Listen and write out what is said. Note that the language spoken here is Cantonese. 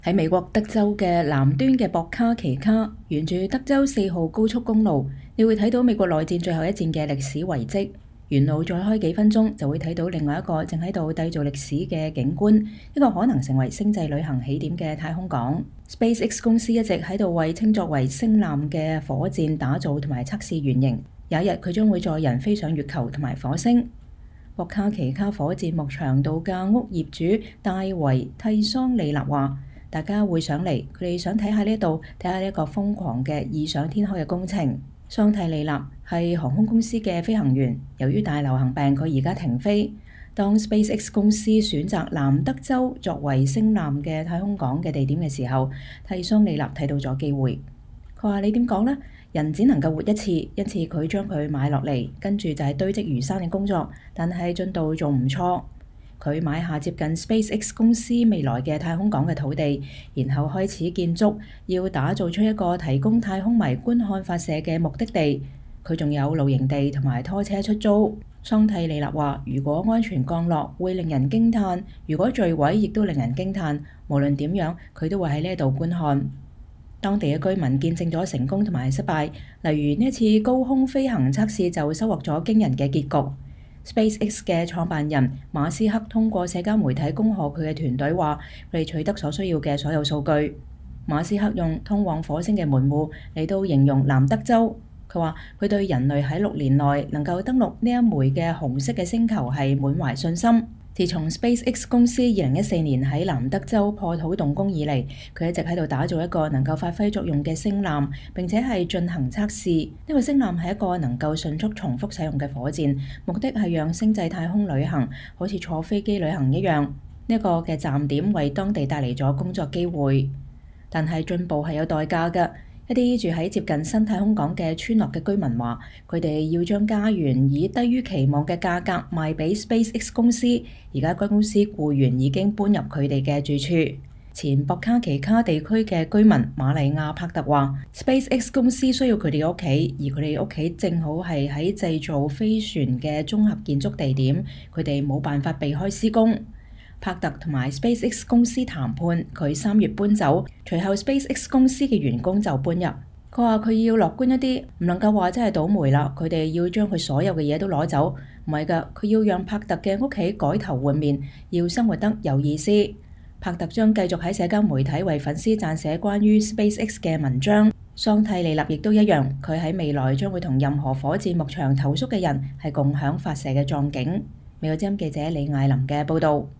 喺美國德州嘅南端嘅博卡奇卡，沿住德州4號高速公路，你會睇到美國內戰最後一戰嘅歷史遺跡。沿路再開幾分鐘，就會睇到另外一個正喺度締造歷史嘅景觀，一個可能成為星際旅行起點嘅太空港。SpaceX 公司一直喺度為稱作為星艦嘅火箭打造同埋測試原型，有一日佢將會載人飛上月球同埋火星。博卡奇卡火箭牧場度假屋業主戴維蒂桑利納話：大家會上嚟，佢哋想睇下呢度，睇下呢一個瘋狂嘅異想天開嘅工程。桑蒂利納係航空公司嘅飛行員，由於大流行病，佢而家停飛。當 SpaceX 公司選擇南德州作為星艦嘅太空港嘅地點嘅時候，蒂桑利納睇到咗機會。佢話：你點講呢？人只能夠活一次，因此佢將佢買落嚟，跟住就係堆積如山嘅工作，但係進度仲唔錯。佢買下接近 SpaceX 公司未來嘅太空港嘅土地，然後開始建築，要打造出一個提供太空迷觀看發射嘅目的地。佢仲有露營地同埋拖車出租。桑蒂利納話：如果安全降落會令人驚嘆，如果墜毀亦都令人驚嘆。無論點樣，佢都會喺呢度觀看。當地嘅居民見證咗成功同埋失敗，例如呢一次高空飛行測試就收穫咗驚人嘅結局。SpaceX 嘅創辦人馬斯克通過社交媒體恭賀佢嘅團隊，話佢哋取得所需要嘅所有數據。馬斯克用通往火星嘅門戶嚟到形容南德州。佢話佢對人類喺6年內能夠登陸呢一枚嘅紅色嘅星球係滿懷信心。自從 SpaceX 公司2014年喺南德州破土動工以嚟，佢一直喺度打造一個能夠發揮作用嘅星艦，並且係進行測試。呢個星艦係一個能夠迅速重複使用嘅火箭，目的係讓星際太空旅行好似坐飛機旅行一樣。呢個嘅站點為當地帶嚟咗工作機會，但係進步係有代價嘅。一啲住喺接近新太空港嘅村落嘅居民話，佢哋要將家園以低於期望嘅價格賣俾 SpaceX 公司。而家該公司僱員已經搬入佢哋嘅住處。前博卡奇卡地區嘅居民瑪麗亞帕特話，SpaceX 公司需要佢哋嘅屋企，而佢哋屋企正好係喺製造飛船嘅綜合建築地點，佢哋冇辦法避開施工。帕特同埋 SpaceX 公司談判，佢3月搬走，隨後 SpaceX 公司嘅員工就搬入。佢話佢要樂觀一啲，唔能夠話真係倒霉啦。佢哋要將佢所有嘅嘢都攞走，唔係㗎，佢要讓帕特嘅屋企改頭換面，要生活得有意思。帕特將繼續喺社交媒體為粉絲撰寫關於 SpaceX 嘅文章。桑蒂利納亦都一樣，佢喺未來將會同任何火箭牧場投宿嘅人係共享發射嘅壯景。美國之音記者李艾琳嘅報導。